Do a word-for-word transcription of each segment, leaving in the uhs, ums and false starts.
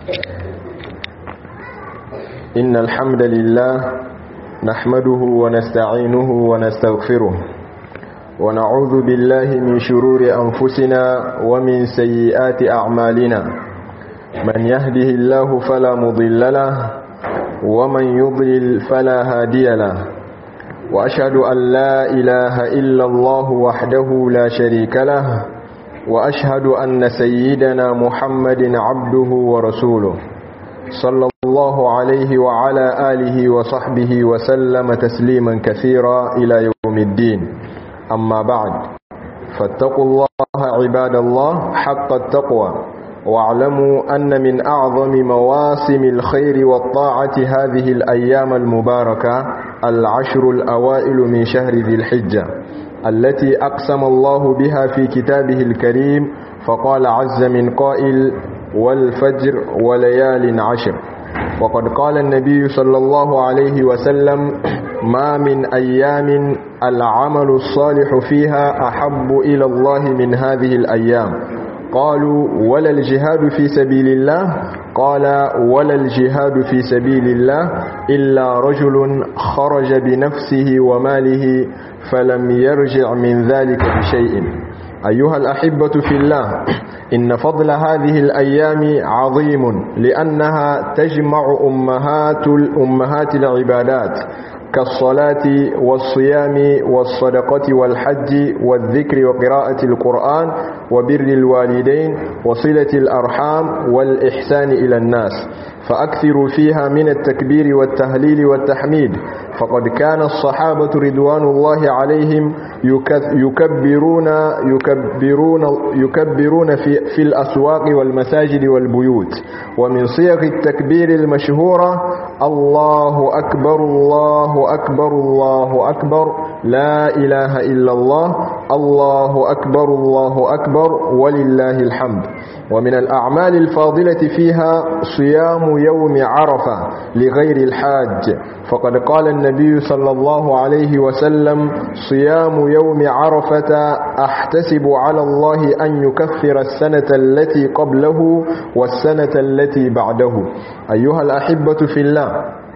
إن الحمد لله نحمده ونستعينه ونستغفره ونعوذ بالله من شرور أنفسنا ومن سيئات أعمالنا. من يهده الله فلا مضل له ومن يضلل فلا هادي له، وأشهد أن لا إله إلا الله وحده لا شريك له، وأشهد أن سيدنا محمد عبده ورسوله صلى الله عليه وعلى آله وصحبه وسلم تسليما كثيرا إلى يوم الدين. أما بعد، فاتقوا الله عباد الله حق التقوى، واعلموا أن من أعظم مواسم الخير والطاعة هذه الأيام المباركة العشر الأوائل من شهر ذي الحجة، التي أقسم الله بها في كتابه الكريم، فقال عز من قائل: والفجر وليال عشر. وقد قال النبي صلى الله عليه وسلم: ما من أيام العمل الصالح فيها أحب إلى الله من هذه الأيام. قالوا: ولا الجهاد في سبيل الله؟ قال: ولا الجهاد في سبيل الله إلا رجل خرج بنفسه وماله فلم يرجع من ذلك بشيء. أيها الأحبة في الله، إن فضل هذه الأيام عظيم، لأنها تجمع أمهات الأمهات العبادات كالصلاة والصيام والصدقة والحج والذكر وقراءة القرآن وبر الوالدين وصلة الأرحام والإحسان إلى الناس، فأكثروا فيها من التكبير والتهليل والتحميد. فقد كان الصحابة رضوان الله عليهم يكبرون يكبرون يكبرون في في الأسواق والمساجد والبيوت. ومن صيغ التكبير المشهورة: الله أكبر الله أكبر الله أكبر، لا إله إلا الله، الله أكبر الله أكبر ولله الحمد. ومن الأعمال الفاضلة فيها صيام يوم عرفة لغير الحاج، فقد قال النبي صلى الله عليه وسلم: صيام يوم عرفة أحتسب على الله أن يكفر السنة التي قبله والسنة التي بعده. أيها الأحبة في الله،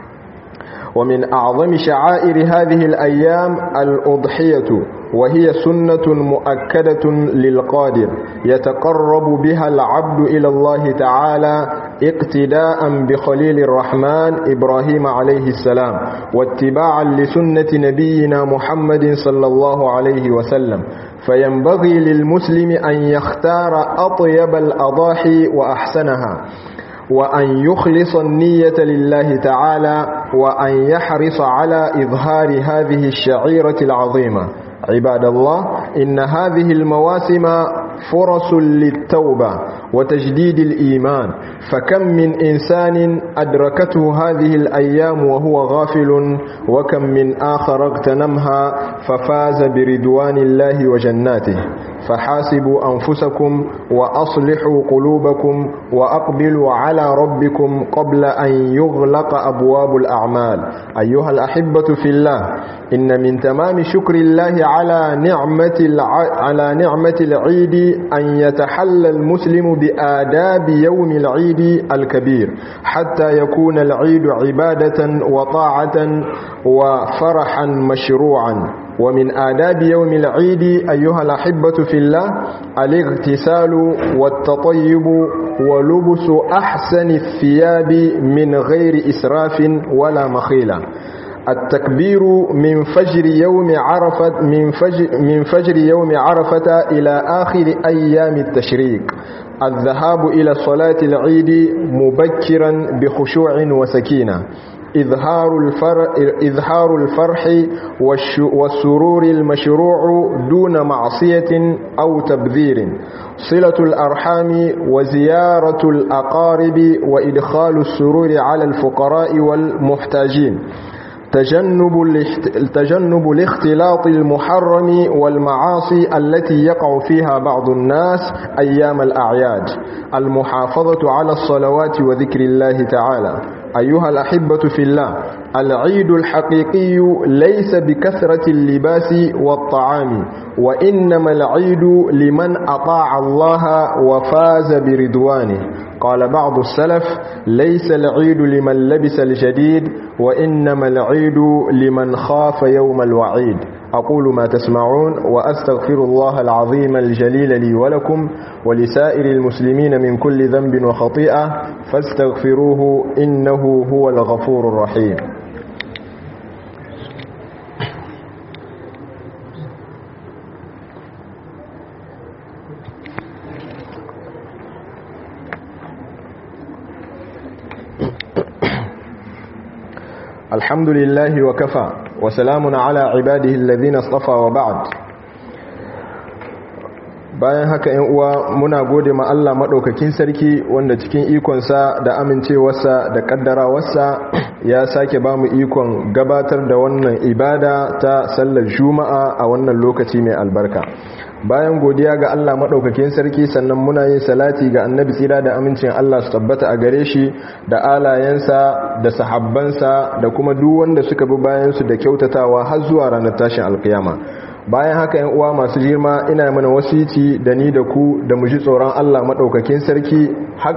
ومن أعظم شعائر هذه الأيام الأضحية، وهي سنة مؤكدة للقادر يتقرب بها العبد إلى الله تعالى اقتداء بخليل الرحمن إبراهيم عليه السلام، واتباعا لسنة نبينا محمد صلى الله عليه وسلم. فينبغي للمسلم أن يختار أطيب الأضاحي وأحسنها، وأن يخلص النية لله تعالى، وأن يحرص على إظهار هذه الشعيرة العظيمة. عباد الله، إن هذه المواسم فرص للتوبة وتجديد الإيمان، فكم من إنسان أدركته هذه الأيام وهو غافل، وكم من آخر اغتنمها ففاز برضوان الله وجناته. فحاسبوا أنفسكم وأصلحوا قلوبكم وأقبلوا على ربكم قبل أن يغلق أبواب الأعمال. أيها الأحبة في الله، إن من تمام شكر الله على نعمة الع... على نعمة العيد أن يتحلى المسلم بآداب يوم العيد الكبير، حتى يكون العيد عبادة وطاعة وفرحا مشروعا. ومن آداب يوم العيد أيها الأحبة في الله الاغتسال والتطيب ولبس أحسن الثياب من غير إسراف ولا مخيلة. التكبير من فجر يوم عرفة من فجر من فجر يوم عرفة إلى آخر أيام التشريق. الذهاب إلى صلاة العيد مبكرا بخشوع وسكينة. إظهار الفرح, إظهار الفرح والسرور المشروع دون معصية أو تبذير. صلة الأرحام وزيارة الأقارب وإدخال السرور على الفقراء والمحتاجين. تجنب تجنب الاختلاط المحرم والمعاصي التي يقع فيها بعض الناس أيام الأعياد. المحافظة على الصلوات وذكر الله تعالى. أيها الأحبة في الله، العيد الحقيقي ليس بكثرة اللباس والطعام وإنما العيد لمن أطاع الله وفاز برضوانه. قال بعض السلف ليس العيد لمن لبس الجديد وإنما العيد لمن خاف يوم الوعيد. أقول ما تسمعون وأستغفر الله العظيم الجليل لي ولكم ولسائر المسلمين من كل ذنب وخطيئة فاستغفروه إنه هو الغفور الرحيم. الحمد لله وكفى وسلام على عباده الذين اصطفى وبعد. bayan haka ‘yan uwa muna gode ma Allah maɗaukakin sarki wanda cikin ikonsa da amincewarsa da ƙaddarawarsa ya sake ba mu ikon gabatar da wannan ibada ta sallar juma'a a wannan lokaci mai albarka. Bayan godiya ga Allah maɗaukakin sarki sannan muna yin salati ga annabi tsira da amincin Allah su tabbata a gare shi da alayensa da sahabbansa da kuma duk wanda suka bi bayansu da kyautatawa har zuwa ranar tashin alkiyama. Bayan haka ‘yan uwa masu girma ina mana wasici da ni da ku da mu ji tsoron Allah maɗaukakin sarki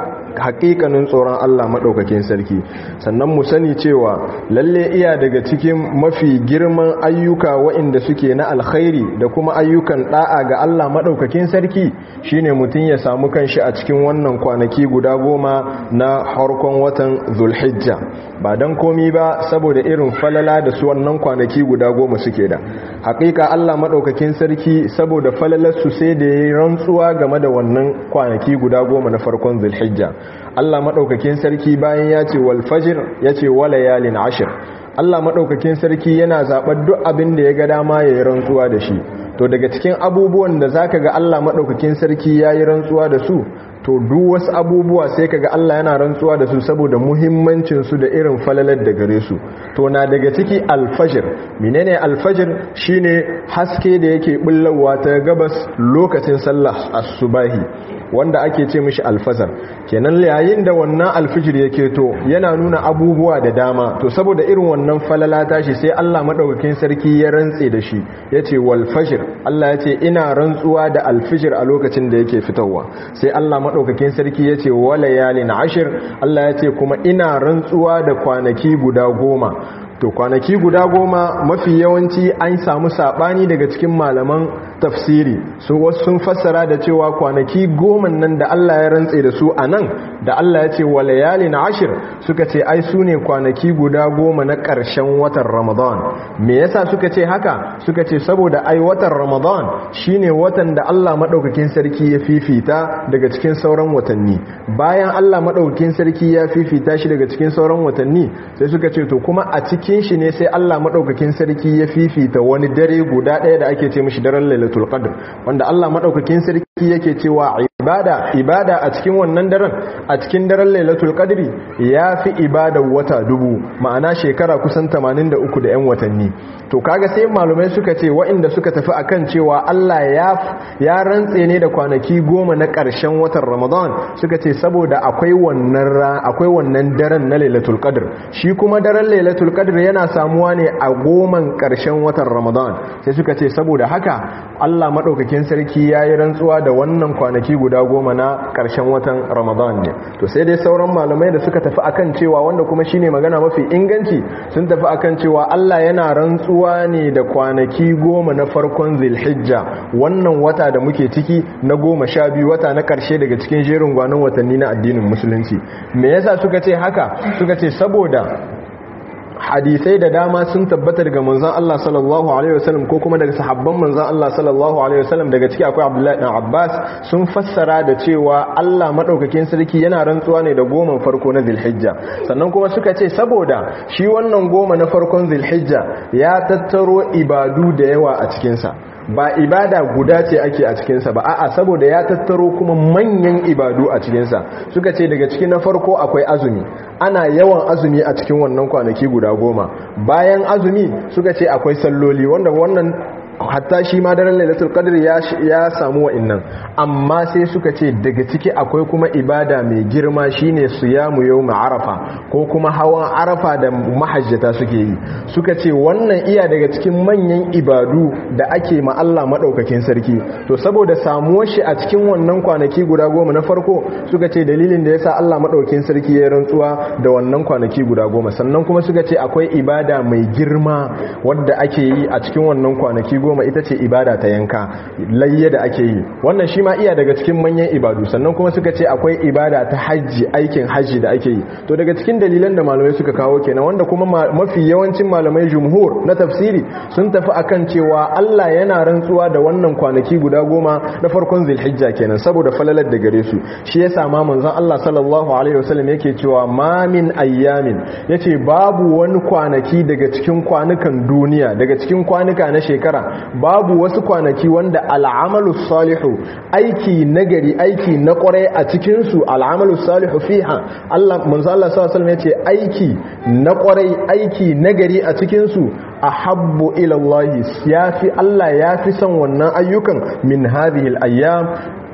haƙiƙanin tsoron Allah maɗaukakin sarki, sannan mu sani cewa lalle iya daga cikin mafi girman ayyuka waɗanda suke na alkhairi da kuma ayyukan ɗa'a ga Allah maɗaukakin sarki shine mutum ya samu kanshi a cikin wannan kwanaki guda goma na harkon watan Zulhijja, ba don komi ba saboda irin falala da su wannan kwanaki guda goma suke da. Haƙiƙa Allah maɗaukakin sarki saboda falalarsu sai da ya yi rantsuwa game da wannan kwanaki guda goma na farkon Zulhijja. Allah maɗaukakin sarki bayan ya ce wal fajr ya ce wa layalin ashir. Allah maɗaukakin sarki yana zaɓar duk abin da ya ga dama ya yi rantsuwa da shi. To daga cikin abubuwan da zaka ga Allah maɗaukakin sarki ya yi rantsuwa da su, to duk wasu abubuwa sai kaga Allah yana rantsuwa da su saboda muhimmancin su da irin falalar da gare su. To na daga ciki alfajir. Menene alfajir? Shine haske da yake bullawa ta gabas lokacin sallah asubahi wanda ake ce mishi alfazar. Kenan yayin da wannan alfijir yake to yana nuna abubuwa da dama. To saboda irin wannan falala tashi sai Allah madaukakin sarki ya rantse da shi. Yace wal fajr. Allah yace ina rantsuwa da alfijir a lokacin da yake fitowa. Sai Allah madaukakin sarki yace walayalin ashir. Allah yace kuma ina rantsuwa da kwanaki guda goma. To kwanaki guda goma mafi yawanci an samu sabani daga cikin malaman tafsiri, su wasu sun fassara da cewa kwanaki goma nan da Allah ya rantse da su anan da Allah ya ce wa layalin ashir suka ce ai su ne kwanaki guda goma na ƙarshen watan Ramadan. Me yasa suka ce haka? Suka ce saboda ai watan Ramadan shine watan da Allah madaukakin sarki ya fifita daga cikin sauran watanni. Bayan Allah madaukakin sarki ya fifita shi daga cikin sauran watanni, sai suka ce to kuma a cikin shi ne sai Allah madaukakin sarki ya fifita wani dare guda ɗaya da ake ce mishi daren Lailatul Qadr, wanda Allah madaukakin sarki yake cewa ibada ibada a cikin wannan daren, a cikin daren Lailatul Qadri yafi ibada wata dubu, ma'ana shekara kusan tamanin da uku da yan watanni. To kaga sai malumai suka ce waɗanda suka tafi akan cewa Allah ya ya rantse ne da kwanaki goma na ƙarshen watan Ramadan, suka ce saboda akwai wannan akwai wannan daren na Lailatul Qadr. Shi kuma daren Lailatul Qadr yana samuwa ne a goman ƙarshen watan Ramadan. Sai suka ce saboda haka Allah madaukakin sarki yayi rantsuwa da wannan kwanaki guda goma na ƙarshen watan Ramadan ne. To sai dai sauran malamai da suka tafi akan cewa, wanda kuma shine magana mafi inganci, sun tafi akan cewa Allah yana rantsuwa ne da kwanaki goma na farkon Zulhijja, wannan wata da muke ciki na goma sha biyu, wata na ƙarshe daga cikin jerin gwanon watanni na addinin musulunci. Me yasa suka ce haka? Suka ce saboda hadisai da dama sun tabbata daga manzon Allah sallallahu alaihi wasallam ko kuma daga sahabban manzon Allah sallallahu alaihi wasallam, daga ciki akwai Abdullahi dan Abbas, sun fassara da cewa Allah madaukakin sarki yana rantsuwa ne da goma farko na Zulhijja. Sannan kuma suka ce saboda shi wannan goma na farkon Zulhijja ya tattaro ibadu da yawa a cikin sa. Ba ibada guda ce ake a cikinsa ba, a'a saboda ya tattaro kuma manyan ibadu a cikinsa. Suka ce daga cikin na farko akwai azumi, ana yawan azumi a cikin wannan kwanaki guda goma. Bayan azumi suka ce akwai salloli, wanda wannan hatta shi ma daren lailatul qadr ya ya samu wa'annan, amma sai suka ce daga ciki akwai kuma ibada mai girma shine siyamu yawm arafa ko kuma hawan arafa da mahajjata suke yi. Suka ce wannan iya daga cikin manyan ibadu da ake ma Allah madaukakin sarki, to saboda samuwar shi a cikin wannan kwanaki guda goma na farko, suka ce dalilin da yasa Allah madaukakin sarki ya rantsuwa da wannan kwanaki guda goma. Sannan kuma suka ce akwai ibada mai girma wadda ake yi a cikin wannan kwanaki goma, ita ce ibada ta yanka layya da ake yi, wannan shi ma iya daga cikin manyan ibadu. Sannan kuma suka ce akwai ibada ta hajji, aikin hajji da ake yi. To daga cikin dalilan da malamai suka kawo kenan, wanda kuma mafi yawancin malamai jumhur na tafsiri sun tafi akan cewa Allah yana rantsuwa da wannan kwanaki guda goma na farkon Zulhijja kenan saboda falalar da gare su. Shi yasa ma manzon Allah sallallahu alaihi wasallam yake cewa ma min ayyamin, yace babu wani kwanaki daga cikin kwanukan duniya, daga cikin kwanuka na shekara, babu wasu kwanaki wanda al'amalu salihu, aiki nagari, aiki na kwarai a cikin su, al'amalu salihu fiha, Allah manzo Allah sallallahu alaihi wasallam yace aiki na kwarai, aiki nagari a cikin su ahabbu ila Allah, yafi Allah yafi son wannan ayyukan min hadhihi al-ayyam,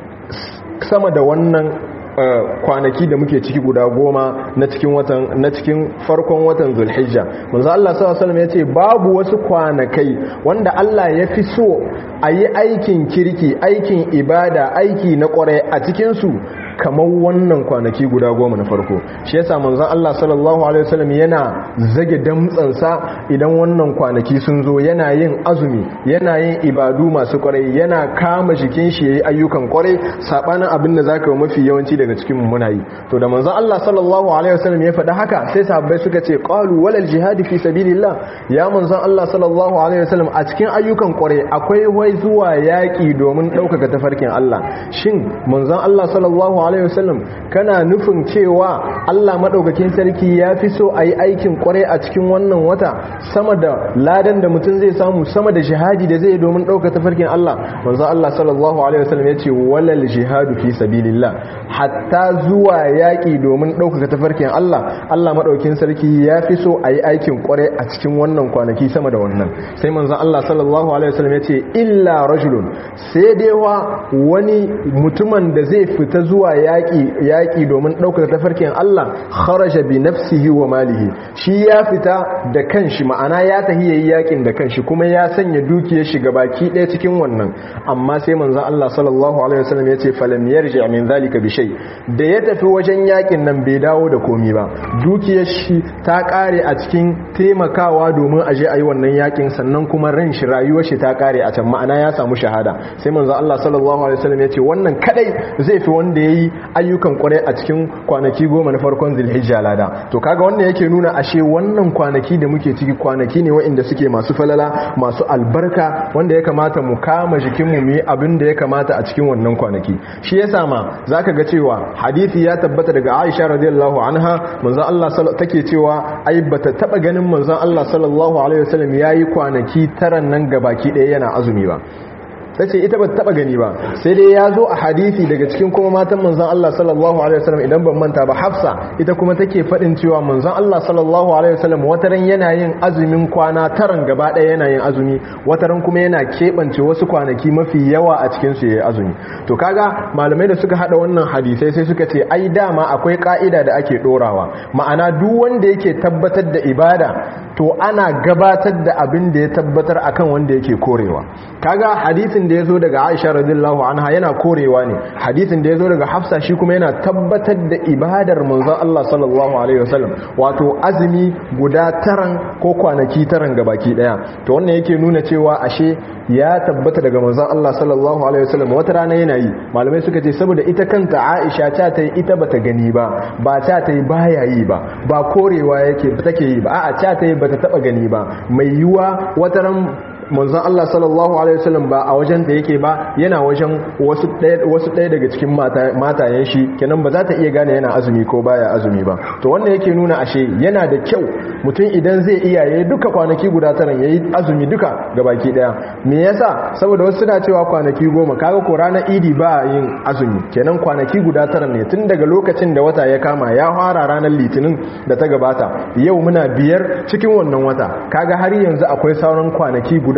sama da wannan Uh, kwanaki da muke ciki guda goma na cikin watan na cikin farkon watan Zulhijja. Manzo Allah sallallahu alaihi wasallam yace babu wasu kwanakai wanda Allah ya fi so a yi aikin kirki, aikin ibada, aiki na kwarai a cikin su kamar wannan kwanaki guda goma na farko. Shi yasa manzon Allah sallallahu alaihi wasallam yana zage damtsansa idan wannan kwanaki sun zo, yana yin azumi, yana yin ibadu masu kwarai, yana kama jikin shi yayi ayyukan kwarai sabanin abin da zaka yi mafi yawanci daga cikin mu muna yi. To da manzon Allah sallallahu alaihi wasallam ya faɗa haka, sai sahabbai suka ce qalu walal jihad fi sabilillah, ya manzon Allah sallallahu alaihi wasallam a cikin ayyukan kwarai akwai wai zuwa yaki domin ɗaukaka tafarkin Allah. Shin manzon Allah sallallahu alaihi wasallam kana nufin cewa Allah madaukakin sarki ya fi so a yi aikin kwarai a cikin wannan wata sama da ladan da mutum zai samu, sama da jihadi da zai domin ɗauka tafarkin Allah? manzo Allah sallallahu alaihi wasallam ya ce walal jihadu fi sabilillah, hatta zuwa yaƙi domin ɗaukaka tafarkin Allah, Allah madaukakin sarki ya fi so a yi aikin kwarai a cikin wannan kwanaki sama da wannan. Sai manzo Allah sallallahu alaihi wasallam ya ce illa rajulun, sai dai wa wani mutumin da zai fita zuwa yaƙi yaƙi domin ɗaukar tafarkin Allah, kharaja bi nafsihi wa malihi, shi ya fita da kanshi, ma'ana ya tahi yayi yaƙin da kanshi kuma ya sanya dukiyar shi gabaki ɗaya cikin wannan. Amma sai manzon Allah sallallahu alaihi wasallam ya ce falam yarji min zalika bi shay, da ya tafi wajen yaƙin nan bai dawo da komi ba, dukiyar shi ta ƙare a cikin taimakawa domin aje ayi wannan yaƙin, sannan kuma ran shi, rayuwar shi ta ƙare a can, ma'ana ya samu shahada. Sai manzon Allah sallallahu alaihi wasallam ya ce wannan kadai zai fi wanda yayi ayyukan kwarai a cikin kwanaki goma na farkon Zulhijja lada. To kaga wannan yake nuna ashe wannan kwanaki da muke ciki kwanaki ne waɗanda suke masu falala, masu albarka, wanda ya kamata mu kama jikinmu mu yi abin da ya kamata a cikin wannan kwanaki. Shi yasa ma zaka ga cewa hadisi ya tabbata daga Aisha radiyallahu anha, manzon Allah take cewa ai bata taba ganin manzon Allah sallallahu alaihi wasallam yayi kwanaki taran nan gabaki ɗaya yana azumi ba. ta ce ita ba ta taba gani ba, sai dai ya zo a hadisi daga cikin kuma matan manzon Allah sallallahu alaihi wasallam, idan ban manta ba Hafsa ita kuma take fadin cewa manzon Allah sallallahu alaihi wasallam wataran yana yin azumin kwana taran gaba daya yana yin azumi, wataran kuma yana kebance wasu kwanaki mafi yawa a cikin su yayin azumi. To kaga malamai da suka hada wannan hadisai sai suka ce ai dama akwai ka'ida da ake dorawa, ma'ana duk wanda yake tabbatar da ibada to ana gabatar da abin da ya tabbatar akan wanda yake korewa. Kaga hadisin da yazo daga Aisha radhiyallahu anha yana korewa ne, hadisin da yazo daga Hafsa shi kuma yana tabbatar da ibadar manzon Allah sallallahu alaihi wasallam, wato azumi guda taran ko kwanaki taran gabaki daya. To wannan yake nuna cewa ashe ya tabbata daga manzon Allah sallallahu alaihi wasallam wata rana yana yi. Malamai suka ce saboda ita kanta Aisha ta tayi ita bata gani ba, ba ta tayi baya yi ba, ba korewa yake take yi ba, a'a ta tayi bata taba gani ba. Mai yiwa wata ran manzon Allah sallallahu alaihi wasallam ba a wajen da yake ba, yana wajen wasu ɗaya wasu ɗaya daga cikin matayen shi, kenan ba za ta iya gane yana azumi ko baya azumi ba. To wannan yake nuna ashe yana da kyau mutum idan zai iya yayi duka kwanaki guda taran yayi azumi duka gabaki daya. Me yasa? Saboda wasu suna cewa kwanaki goma, kaga ko ranar Idi ba yin azumi, kenan kwanaki guda taran ne tun daga lokacin da wata ya kama, ya fara ranar Litinin da ta gabata, yau muna biyar cikin wannan wata, kaga har yanzu akwai sauran kwanaki guda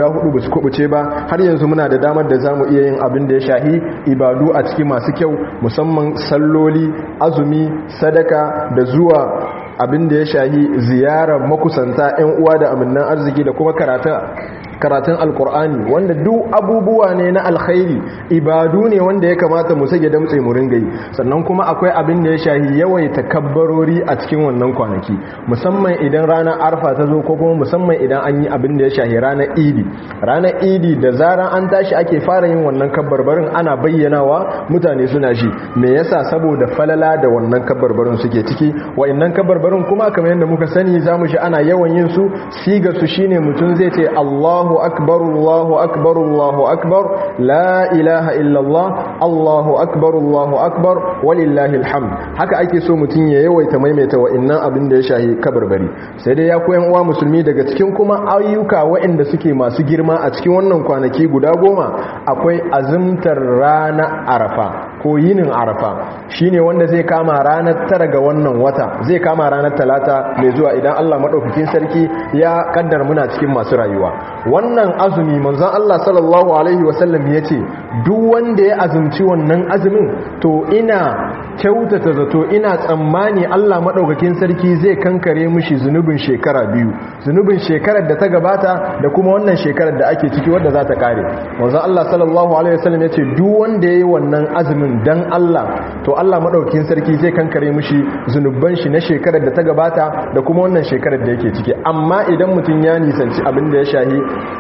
guda hudu ba su kubuce ba, har yanzu muna da damar da zamu iya yin abin da ya shahi ibadu a cikin masu kyau, musamman salloli, azumi, sadaka da zuwa abin da ya shahi ziyarar makusanta, 'yan uwa da aminnan arziki da kuma karata karatun alkur'ani, wanda duk abubuwa ne na alkhairi, ibadu ne wanda ya kamata mu sage damtse mu ringa yi. Sannan kuma akwai abin da ya shahi yawaita kabbarori a cikin wannan kwanaki, musamman idan ranar arfa ta zo ko kuma musamman idan an yi abin da ya shahi ranar idi. Ranar idi da zaran an tashi ake fara yin wannan kabbarbarin ana bayyanawa, mutane suna shi. Me yasa? Saboda falala da wannan kabbarbarin suke ciki. Wa'annan kabbarbarin kuma kamar yadda muka sani zamu shi ana yawan yin su, siga su shine mutum zai ce Allah Allahu akbar Allahu akbar Allahu akbar la ilaha illallah Allahu akbar Allahu akbar walillahi alhamd. Haka ake so mutum ya yawaita maimaita wa'annan abin da ya shahi kabarbari. Sai dai ya koyan uwa musulmi, daga cikin kuma ayyuka waɗanda suke masu girma a cikin wannan kwanaki guda goma akwai azumtar ranar Arafa ko yinin Arafa, shine wanda zai kama ranar tara ga wannan wata, zai kama ranar talata mai zuwa idan Allah madaukakin sarki ya kaddar muna cikin masu rayuwa. Wannan azumi manzon Allah sallallahu alaihi wasallam yace duk wanda ya azumci wannan azumin to ina kyautata zato, ina tsammani Allah madaukakin sarki zai kankare mishi zunubin shekara biyu, zunubin shekarar da ta gabata da kuma wannan shekarar da ake ciki wadda za ta kare. Manzon Allah sallallahu alaihi wasallam yace duk wanda yayi wannan azumin dan Allah to Allah madaukakin sarki zai kankare mishi zunuban shi na shekarar da ta gabata da kuma wannan shekarar da yake ciki. Amma idan mutun ya nisanci abin da ya shahi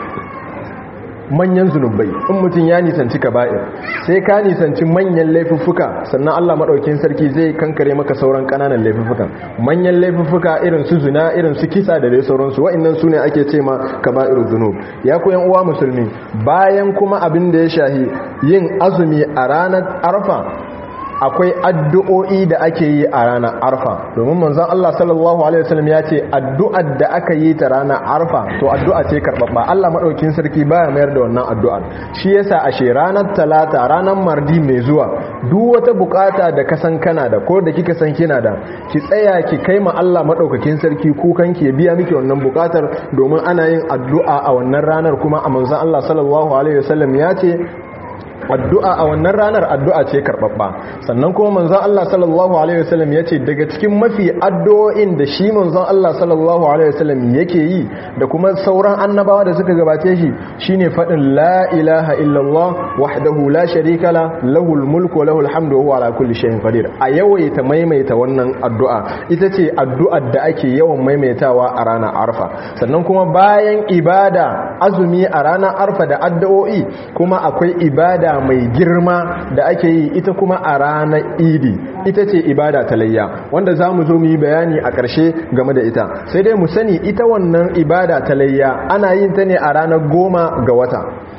manyan zunubai, in mutum ya nisanci kaba'ir, sai ka nisanci manyan laifuffuka, sannan Allah madaukakin sarki zai kankare maka sauran kananan laifuffukan. Manyan laifuffuka irin su zina, irin su kisa da dai sauransu, wa'annan sune ake ce ma kaba'irul zunub. Ya ku yan uwa musulmi, bayan kuma abin da ya shahi yin azumi a ranar Arfa, akwai addu'o'i da ake yi a ranar Arfa, domin manzon Allah sallallahu alaihi wasallam ya ce addu'ar da aka yi ta ranar Arfa to addu'a ce karbabba. Allah madaukakin sarki baya mayar da wannan addu'ar. Shi yasa ashe ranar Talata, ranar Mardi mai zuwa, duk wata bukata da ka san kana da ko da kika san kina da, ki tsaya ki kai ma Allah madaukakin sarki kukan ki ya biya miki wannan bukatar, domin ana yin addu'a a wannan ranar. Kuma a manzon Allah sallallahu alaihi wasallam ya ce addu'a a wannan ranar addu'a ce karbabba. Sannan kuma manzon Allah sallallahu alaihi wasallam yace daga cikin mafi addu'o'in da shi manzon Allah sallallahu alaihi wasallam yake yi da kuma sauran annabawa da suka gabace shi shine fadin la ilaha illallah wahdahu la sharika la lahul mulku wa lahul hamdu wa huwa ala kulli shay'in qadir. A yawaita maimaita wannan addu'a, ita ce addu'ar da ake yawan maimaitawa a ranar Arfa. Sannan kuma bayan ibada azumi a ranar Arfa da addu'o'i, kuma akwai ibada mai girma da ake yi ita kuma a ranar Idi, ita ce ibada ta layya, wanda za mu zo mu yi bayani a ƙarshe game da ita. Sai dai mu sani ita wannan ibada ta layya ana yin ta ne a ranar goma ga wata.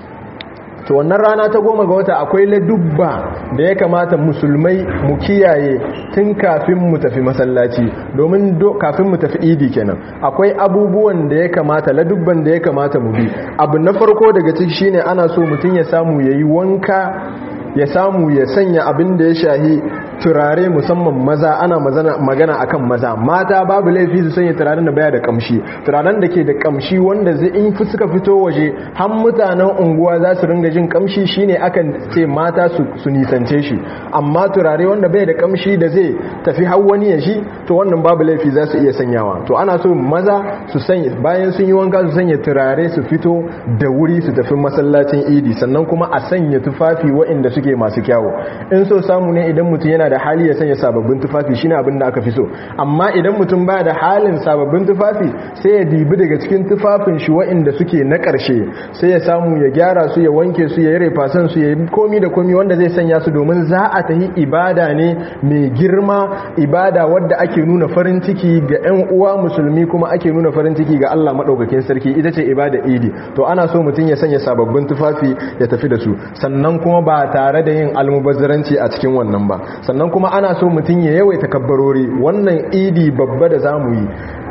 To wannan rana ta goma ga wata akwai ladubba da ya kamata musulmai mu kiyaye tun kafin mu tafi masallaci, domin kafin mu tafi Idi kenan akwai abubuwan da ya kamata, ladubban da ya kamata mu bi. Abu na farko daga ciki shine ana so mutum ya samu yayi wanka, ya samu ya sanya abin da ya shahi turare, musamman maza, ana magana akan maza. Mata babu laifi su sanya turaren da baya da kamshi, turaren da ke da kamshi wanda zai in suka fito waje har mutanen unguwa za su ringa jin kamshi, shine akan ce mata su, su nisance shi. Amma turare wanda bai da kamshi da zai tafi har wani ya shi, to wannan babu laifi za su iya sanyawa. To ana so maza su sanya, bayan sun yi wanka su sanya turare, su fito da wuri su tafi masallacin Idi. Sannan kuma a sanya tufafi waɗanda suke masu kyawu. In so samu ne idan mutum yana da hali ya sanya sababbin tufafi, shine abin da aka fi so. Amma idan mutum baya da halin sababbin tufafi, sai ya dibi daga cikin tufafin shi waɗanda suke na ƙarshe, sai ya samu ya gyara su, ya wanke su, ya yi refasan su, ya yi komi da komi wanda zai sanya su, domin za a tahi ibada ne mai girma, ibada wadda ake nuna farin ciki ga ƴan uwa musulmi, kuma ake nuna farin ciki ga Allah madaukakin sarki, ita ce ibada Idi. To ana so mutum ya sanya sababbin tufafi ya tafi da su, sannan kuma ba tare da yin almubazzaranci a cikin wannan ba. Sannan kuma ana so mutum ya yawaita kabbarori. Wannan Idi babba da zamu yi,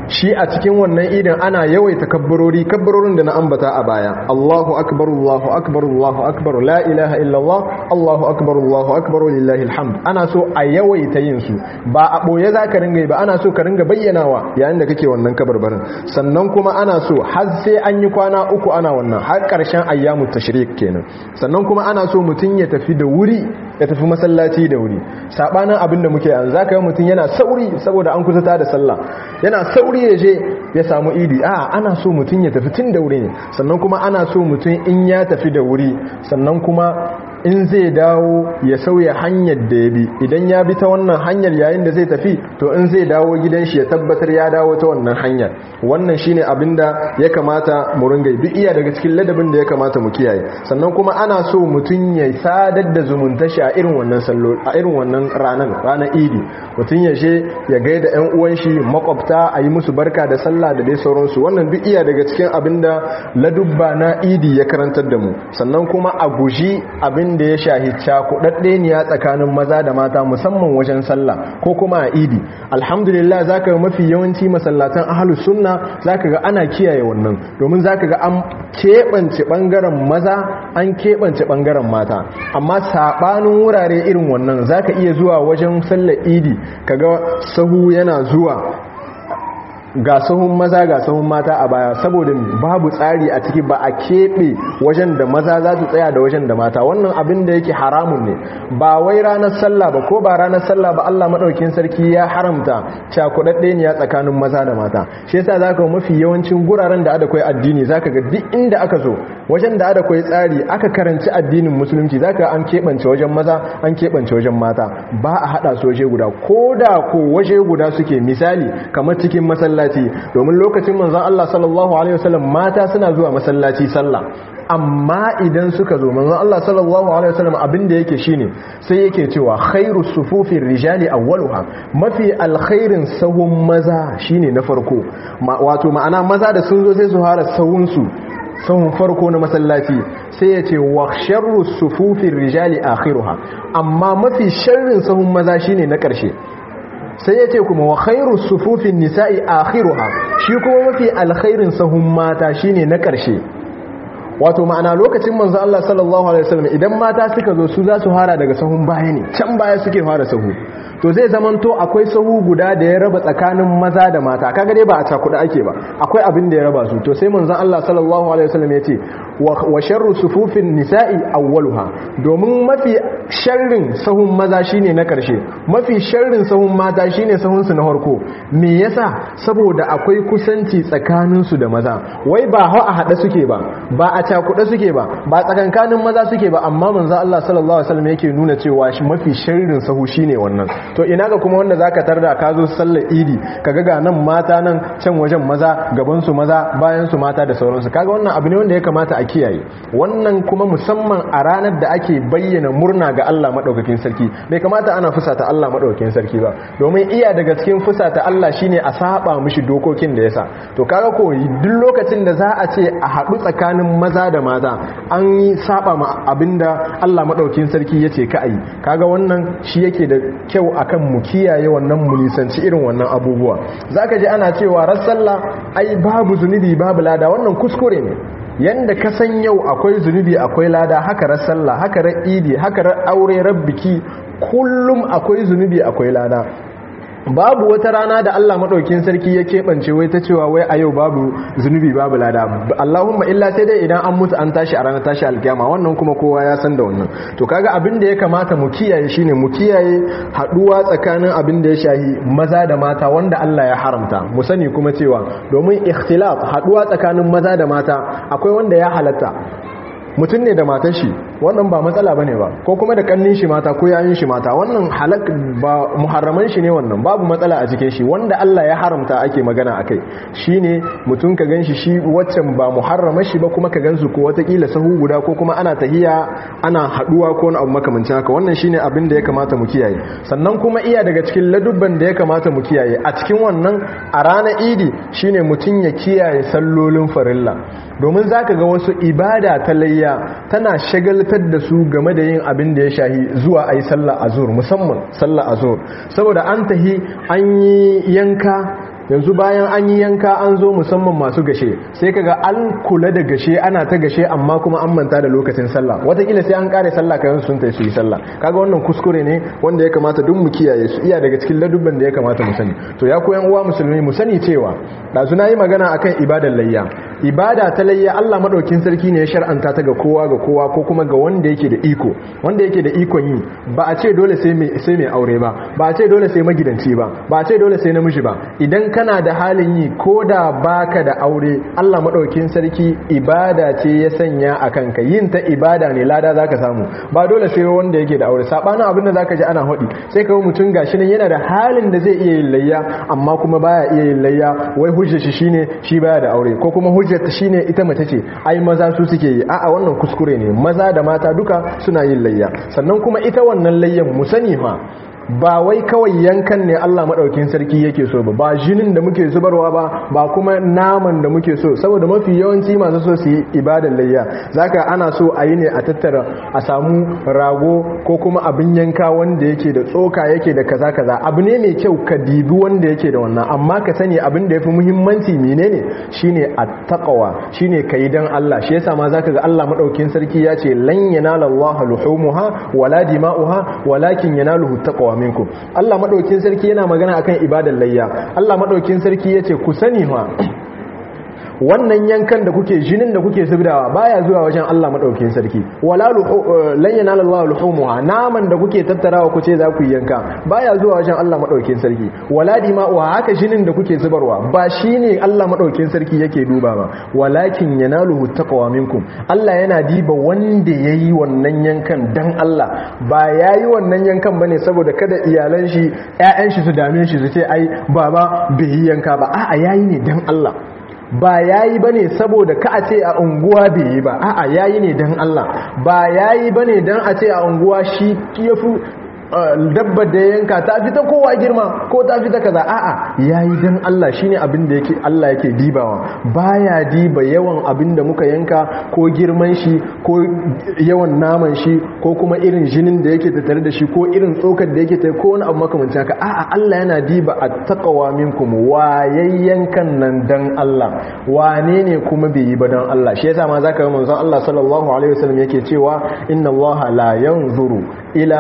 shi a cikin wannan idin ana yawaita kabbarori kabbarorin da na ambata a baya Allahu akbar Allahu akbar Allahu akbar la ilaha illallah Allahu akbar Allahu akbar lillahi alhamd ana so a yawaita yin su ba a boye zaka ringa yi ba ana so ka ringa bayyanawa yayin da kake wannan kabarbarin sannan kuma ana so har sai an yi kwana uku ana wannan har karshen ayyamut tashrik kenan sannan kuma ana so mutun ya tafi da wuri ya tafi masallaci da wuri sabanin abin da muke yanzu zaka ga mutun yana sauri saboda an kusa ta da sallah yana sauri ya je ya samu idi a ana so mutun ya tafi tun da wuri ne sannan kuma ana so mutun in ya tafi da wuri sannan kuma in zai dawo ya sauya hanyar da ya bi idan ya bi ta wannan hanyar yayin da zai tafi to in zai dawo gidan shi ya tabbatar ya dawo ta wannan hanyar wannan shine abinda ya kamata mu ringa duk iya daga cikin ladabin da ya kamata mu kiyaye sannan kuma ana so mutun ya sadar da zumunta shi a irin wannan sallo a irin wannan ranar ranar idi mutun ya je ya gaida ƴan uwan shi makwabta a yi musu barka da sallah da dai sauransu wannan duk iya daga cikin abinda ladubba na idi ya karantar da mu sannan kuma a guji abin da ya shahi cakuɗaɗɗe ne ya tsakanin maza da mata musamman wajen sallah ko kuma a idi alhamdulillah zaka ga mafi yawanci masallatan ahlus sunna zaka ga ana kiyaye wannan domin zaka ga an keɓance ɓangaren maza an keɓance ɓangaren mata amma saɓanin wurare irin wannan zaka iya zuwa wajen sallar idi kaga sahu yana zuwa ga sahun maza ga sahun mata a baya saboda babu tsari a ciki ba a keɓe wajen da maza za su tsaya da wajen da mata wannan abin da yake haramun ne ba wai ranar sallah ba ko ba ranar sallah ba Allah madaukakin sarki ya haramta cakuɗaɗɗe ne ya tsakanin maza da mata shi yasa zaka mafi yawancin guraren da ada koyi addini zaka ga duk inda aka zo wajen da ada koyi tsari aka karanci addinin musulunci zaka an keɓance wajen maza an keɓance wajen mata ba a hada su waje guda ko da ko waje guda suke misali kamar cikin masallaci domin lokacin manzon Allah sallallahu alaihi wasallam mata suna zuwa masallaci sallah amma idan suka zo manzon Allah sallallahu alaihi wasallam abinda yake shine sai yake cewa khairus sufufir rijali awwaluha mafi alkhairin sahun maza shine na farko wato ma'ana maza da sun zo sai su fara sahun su sahun farko na masallaci sai ya ce wa sharrus sufufir rijali akhiruha amma mafi sharrin sahun maza shine na ƙarshe sai ya ce kuma wa khairu sufufin nisa'i akhiruha shi kuma mafi alkhairin sahun mata shine na ƙarshe wato ma'ana lokacin manzo Allah sallallahu alaihi wasallam idan mata suka zo su za su fara daga sahun baya ne can baya suke fara sahu to zai zamanto akwai sahu guda da ya raba tsakanin maza da mata kaga dai ba a cakuda ake ba akwai abin da ya raba su to sai manzon Allah sallallahu alaihi wasallam ya ce wa sharru sufufin nisa'i awwaluha domin mafi sharrin sahun maza shine na karshe mafi sharrin sahun mata shine sahun su na farko me yasa saboda akwai kusanci tsakanin su da maza wai ba ha a hada suke ba ba a cakuda suke ba ba tsakankanin maza suke ba amma manzon Allah sallallahu alaihi wasallam yake nuna cewa shi mafi sharrin sahu shine wannan to ina ga kuma wanda zaka tarda ka zo sallar idi kaga ga nan mata nan can wajen maza gaban su maza bayan su mata da sauransu kaga wannan abu ne wanda ya kamata a kiyaye wannan kuma musamman a ranar da ake bayyana murna ga Allah madaukakin sarki bai kamata ana fusata Allah madaukakin sarki ba domin iya daga cikin fusata Allah shine a saba mishi dokokin da yasa to kaga ko duk lokacin da za a ce a haɗu tsakanin maza da mata an yi saba ma abinda Allah madaukakin sarki yace ka ayi kaga wannan shi yake da kyau akan mu kiyaye wannan mu nisanci irin wannan abubuwa zaka ji ana cewa ran sallah ai babu zunubi babu lada wannan kuskure ne yanda ka san yau akwai zunubi akwai lada haka ran sallah haka ran idi haka ran aure ran biki kullum akwai zunubi akwai lada babu wata rana da Allah madaukin sarki ya keɓance wai ta cewa wai a yau babu zunubi babu lada Allahumma illa sai dai idan an mutu an tashi a ranar tashi alkiyama wannan kuma kowa ya san da wannan to kaga abin da ya kamata mu kiyaye shine mu kiyaye haduwa tsakanin abin da ya shahi maza da mata wanda Allah ya haramta mu sani kuma cewa domin ikhtilaf haduwa tsakanin maza da mata akwai wanda ya halatta mutum ne da matar shi wannan ba matsala bane ba ko kuma da kannin shi mata ko yayin shi mata wannan halak ba muharraman shi ne wannan babu matsala a cikin shi wanda Allah ya haramta ake magana akai shine mutum ka ganshi shi waccan ba muharraman shi ba kuma ka gansu ko watakila sahu guda ko kuma ana tahiya ana haduwa ko wani abu makamancin haka wannan shine abin da ya kamata mu kiyaye sannan kuma iya daga cikin ladubban da ya kamata mu kiyaye a cikin wannan a ranar idi shine mutum ya kiyaye sallolin farilla domin zaka ga wasu ibada ta layya tana shagaltar da su game da yin abin da ya shahi zuwa ayi sallah azur musamman sallah azur saboda an tahi an yi yanka yanzu bayan an yi yanka an zo musamman masu gashe sai kaga an kula da gashe ana ta gashe amma kuma an manta da lokacin sallah watakila sai an kare sallah kayan sun ta su yi sallah kaga wannan kuskure ne wanda ya kamata duk mu kiyaye su iya daga cikin ladubban da ya kamata mu sani to ya koyan uwa musulmi mu sani cewa dazu nayi magana akan ibadar layya ibada ta layya Allah madaukin sarki ne ya shar'anta ta ga kowa ga kowa ko kuma ga wanda yake da iko wanda yake da ikon yi ba a ce dole sai mai sai mai aure ba ba a ce dole sai magidanci ba ba a ce dole sai namiji ba idan kana da halin yi ko da baka da aure Allah madaukin sarki ibada ce ya sanya a kanka yin ta ibada ne lada zaka samu ba dole sai wanda yake da aure sabanin abinda zaka ji ana hodi sai kawo mutum gashi nan yana da halin da zai iya yin layya amma kuma baya iya yin layya wai hujjar shi shine shi baya da aure ko kuma hujjar ta shine ita mace ce ai maza su suke yi a'a wannan kuskure ne maza da mata duka suna yin layya sannan kuma ita wannan layyan mu sani fa ba wai kawai yankan ne Allah madaukin sarki yake so ba ba jinin da muke zubarwa ba ba kuma naman da muke so saboda mafi yawanci masu so su yi ibadar layya zaka ana so a yi ne a tattara a samu rago ko kuma abin yanka wanda yake da tsoka yake da kaza kaza abu ne mai kyau ka dibi wanda yake da wannan amma ka sani abin da yafi muhimmanci menene shine at-taqwa shine kai dan Allah shi yasa ma zaka ga Allah madaukin sarki ya ce lan yanalallaha luhumuha wala dima'uha walakin yanaluhu taqwa minkum Allah madaukin sarki yana magana akan ibadar layya Allah madaukin sarki yace ku sani ma wannan yankan da kuke jinin da kuke zubdawa baya zuwa wajen Allah madaukakin sarki wala lan yanala Allah luhumuha naman da kuke tattarawa kuce za ku yanka baya zuwa wajen Allah madaukakin sarki wala dima'uha haka jinin da kuke zubarwa ba shine Allah madaukakin sarki yake duba ba walakin yanaluhu taqwa minkum Allah yana diba wanda yayi wannan yankan dan Allah ba yayi wannan yankan bane saboda kada iyalan shi ƴaƴan shi su dame shi su ce ai baba bai yi yanka ba a'a yayi ne dan Allah ba yayi bane saboda ka a ce a unguwa bai yi ba a'a yayi ne dan Allah ba yayi bane dan a ce a unguwa shi yafi dabbar da yanka ta fita kowa girma ko ta fita kaza a'a yayi dan Allah shine abin da yake Allah yake dibawa baya diba yawan abin da muka yanka ko girman shi ko yawan naman shi ko kuma irin jinin da yake tattare da shi ko irin tsokar da yake ta ko wani abu makamancin haka a'a Allah yana diba at-taqwa minkum wayayyankan nan dan Allah wane ne kuma bai yi ba dan Allah shi yasa ma zaka ga manzon Allah sallallahu alaihi wasallam yake cewa inna Allah la yanzuru ila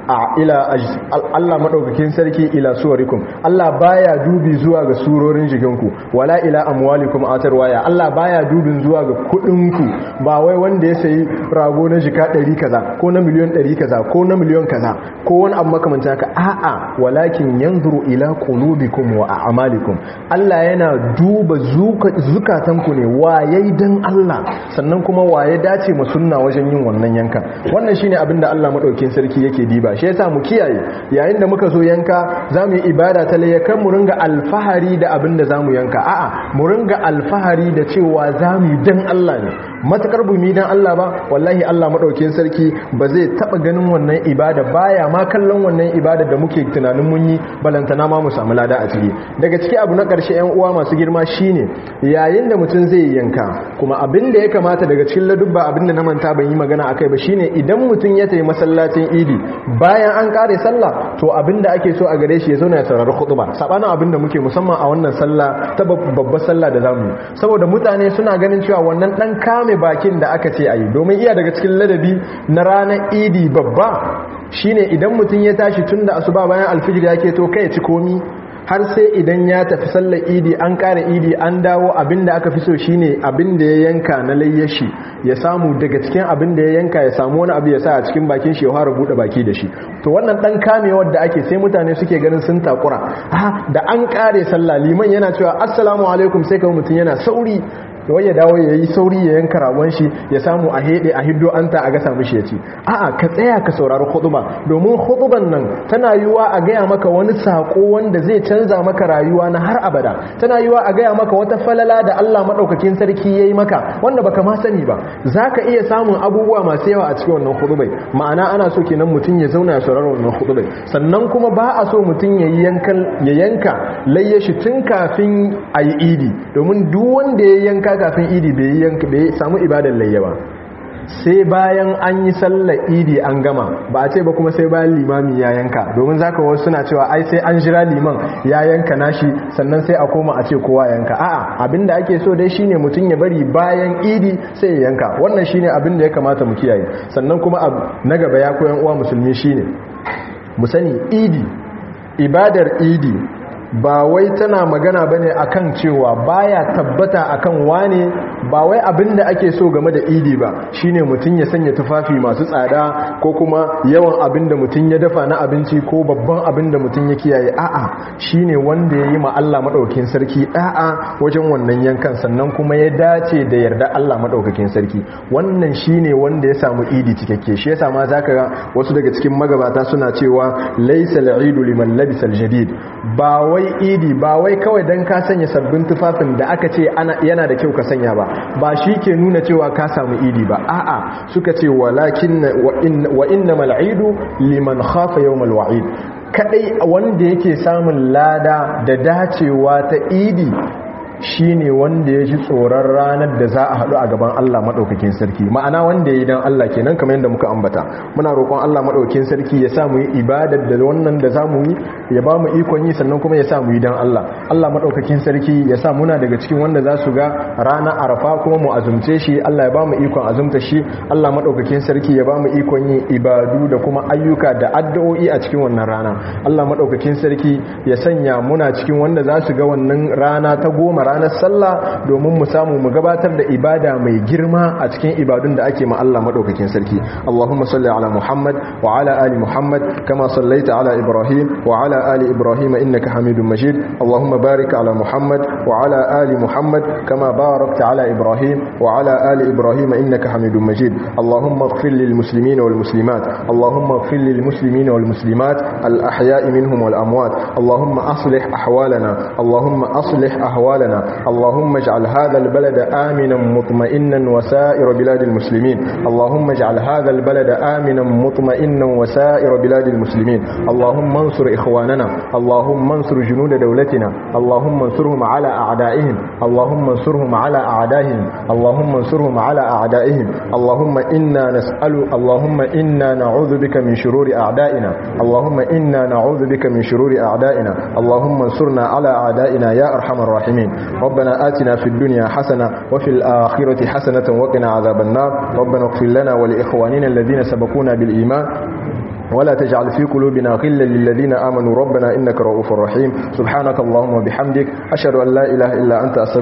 ila Allah madaukakin sarki ila suwarikum Allah baya dubi zuwa ga surorin jikinku wala ila amwalikum atarwaya Allah baya dubin zuwa ga kudinku ba wai wanda ya sayi rago na jika ɗari kaza ko na miliyon ɗari kaza ko na miliyon kaza ko wani abu makamancin haka a'a walakin yanzuru ila qulubikum wa a'malikum Allah yana duba zukatanku ne waye dan Allah sannan kuma waye dace mu sunna wajen yin wannan yanka wannan shine abinda Allah madaukakin sarki yake diba shi yasa mu kiyaye yayin da muka zo yanka zamu yi ibada ta layyakan mu ringa alfahari da abin da zamu yanka a'a mu ringa alfahari da cewa zamu yi dan Allah ne matakar bu mi dan Allah ba wallahi Allah madaukakin sarki ba zai taba ganin wannan ibada baya ma kallon wannan ibada da muke tunanin mun yi balantana ma mu samu lada a ciki daga ciki abu na karshe ƴan uwa masu girma shine yayin da mutum zai yanka kuma abin da ya kamata daga cikin ladubba abin da na manta ban yi magana akai ba shine idan mutum ya tayi masallacin idi bayan an kare sallah to abinda ake so a gare shi ya zauna ya saurari khutba sabanin abinda muke musamman a wannan sallah ta babbar sallah da zamu saboda mutane suna ganin cewa wannan dan kame bakin da aka ce ayi domin iya daga cikin ladabi na ranar idi babba shine idan mutum ya tashi tunda asuba bayan alfijir yake to kai ya ci komi har sai idan ya tafi sallar idi an kare idi an dawo abinda aka fi so shine abinda ya yanka na layyashi ya samu daga cikin abinda ya yanka ya samu wani abu ya sa a cikin bakin shi ya fara bude baki da shi to wannan dan kamewar da ake sai mutane suke ganin sun takura ah da an kare sallah liman yana cewa assalamu alaikum sai kawai mutum yana sauri wai ya dawo ya yi sauri ya yanka ragon shi ya samu a hede a hiddo anta a gasa mishi ya ci a'a ka tsaya ka saurari khutba domin khutban nan tana yiwa a gaya maka wani sako wanda zai canza maka rayuwa na har abada tana yiwa a gaya maka wata falala da Allah madaukakin sarki yayi maka wanda baka ma sani ba zaka iya samun abubuwa masu yawa a cikin wannan khutbai ma'ana ana so kenan mutun ya zauna ya saurari wannan khutbai sannan kuma ba a so mutun ya yanka ya yanka layyashi tun kafin ayi idi domin duk wanda ya yanka kafin idi bai yanka bai samu ibadar layya ba sai bayan an yi sallar idi an gama, ba a ce ba kuma sai bayan limami ya yanka, domin zaka wasu suna cewa ai sai an jira liman ya yanka nashi sannan sai a koma a ce kowa yanka. A'a, abinda ake so dai shine mutum ya bari bayan idi sai ya yanka. Wannan shine abin da ya kamata mu kiyaye. Sannan kuma na gaba ya koyan uwa musulmi shine mu sani idi, ibadar idi ba wai tana magana bane akan cewa baya tabbata akan wane, ba wai abinda ake so game da idi ba shine mutun ya sanya tufafi masu tsada ko kuma yawan abinda mutun ya dafa na abinci ko babban abinda mutun ya kiyaye. A'a, shine wanda yayi ma Allah madaukakin sarki da'a wajen wannan yankan, sannan kuma ya dace da yarda Allah madaukakin sarki. Wannan shine wanda ya samu idi cikakke. Shi yasa ma zaka ga wasu daga cikin magabata suna cewa laysal idu liman labisal jadid, ba wai idi ba wai kawai dan ka sanya sabbin tufafin da aka ce ana yana da kyau ka sanya ba ba shi ke nuna cewa ka samu idi ba. A'a, suka ce walakin wa innamal idu liman khafa yawmal wa'id, kadai wanda yake samun lada da dacewa ta idi shine wanda ya ji tsoron ranar da za a haɗu a gaban Allah maɗaukakin sarki. Ma'ana wanda ya yi don Allah kenan, kamar yadda muka ambata. Muna roƙon Allah maɗaukakin sarki ya sa mu yi ibadar da wannan da za mu yi, ya ba mu ikon yi, sannan kuma ya sa mu yi don Allah. Allah maɗaukakin sarki ya sa muna daga cikin wanda za su ga rana Arafa kuma mu azumce shi. Allah ya ba mu ikon azumta shi. Allah maɗaukakin sarki ya ba mu ikon yin ibadu da kuma ayyuka da addu'o'i a cikin wannan rana. Allah maɗaukakin sarki ya sanya muna cikin wanda za su ga wannan rana ta goma, ranar sallah, domin mu samu mu gabatar da ibada mai girma a cikin ibadun da ake ma Allah madaukakin sarki. Allahumma salli ala Muhammad wa ala ali Muhammad kama sallaita ala Ibrahim wa ala ali Ibrahim innaka Hamidum Majid. Allahumma barik ala Muhammad wa ala ali Muhammad kama barakta ala Ibrahim wa ala ali Ibrahim innaka Hamidum Majid. Allahumma ighfir lil muslimin wal muslimat. Allahumma ighfir lil muslimin wal muslimat al ahya'i minhum wal amwat. Allahumma aslih ahwalana. Allahumma aslih ahwalana. اللهم اجعل هذا البلد آمنا مطمئنا وسائر بلاد المسلمين. اللهم اجعل هذا البلد آمنا مطمئنا وسائر بلاد المسلمين. اللهم انصر إخواننا. اللهم انصر جنود دولتنا. اللهم انصرهم على أعدائهم. اللهم انصرهم على أعدائهم. اللهم انصرهم على أعدائهم. اللهم إنا نسأل اللهم إنا نعوذ بك من شرور أعدائنا. اللهم إنا نعوذ بك من شرور أعدائنا. اللهم انصرنا على أعدائنا يا أرحم الراحمين. ربنا آتنا في الدنيا حسنة وفي الآخرة حسنة وقنا عذاب النار. ربنا اغفر لنا ولإخواننا الذين سبقونا بالإيمان ولا تجعل في قلوبنا غلا للذين آمنوا ربنا إنك رؤوف رحيم. سبحانك اللهم وبحمدك أشهد أن لا إله إلا أنت أستغفرك